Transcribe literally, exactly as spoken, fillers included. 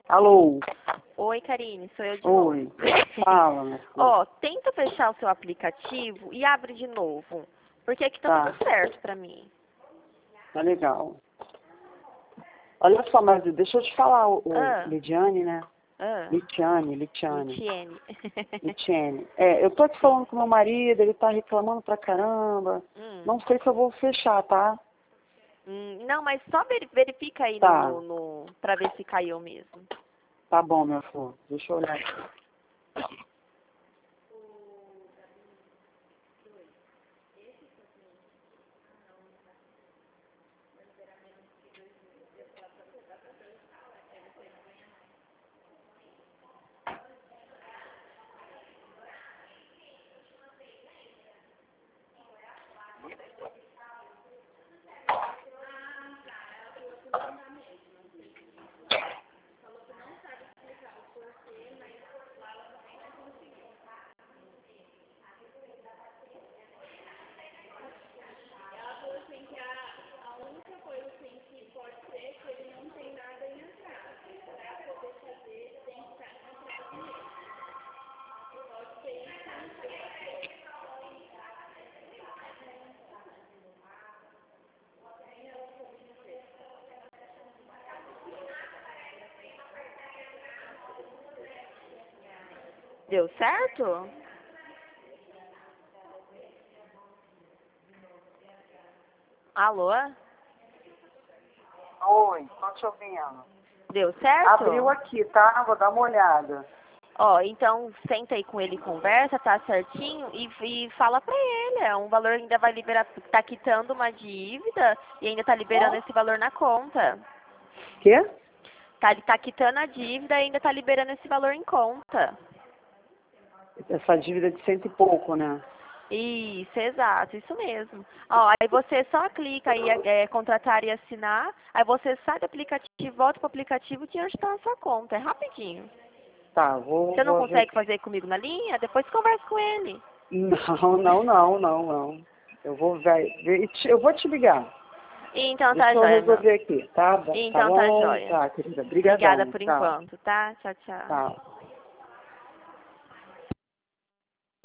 Alô? Oi, Karine, sou eu de Oi. novo. Fala, minha filha. Ó, tenta fechar o seu aplicativo e abre de novo. Porque aqui tá, Tá. tudo certo pra mim. Tá legal. Olha só, mas deixa eu te falar, o, o Ah. Lidiane, né? Ah, Litiane, Litiane. Litiene. Litiane. É, eu tô aqui falando com meu marido, ele tá reclamando pra caramba. hum. Não sei se eu vou fechar, tá? Hum, não, mas só veri- verifica aí Tá. no, no, pra ver se caiu mesmo. Tá bom, meu filho. Deixa eu olhar aqui. Deu certo? Alô? Oi, tô te ouvindo. Deu certo? Abriu aqui, tá? Vou dar uma olhada. Ó, então senta aí com ele e conversa, tá certinho, e, e fala pra ele, é um valor ainda vai liberar, tá quitando uma dívida e ainda tá liberando esse valor na conta. Quê? Tá, tá quitando a dívida e ainda tá liberando esse valor em conta. Essa dívida de cento e pouco, né? Isso, exato, isso mesmo. Ó, aí você só clica aí, é, contratar e assinar, aí você sai do aplicativo, volta pro aplicativo e tira está na sua conta, é rapidinho. Tá, vou, Você não vou ver. consegue fazer comigo na linha? Depois conversa com ele. Não, não, não, não, não. Eu vou ver, ver- eu vou te ligar. Então tá Deixa eu jóia, não. resolver aqui, tá? bom? Tá Então tá bom? jóia. Tá, querida. Obrigada Obrigadão. por Tchau. enquanto, tá? Tchau, tchau. Tchau.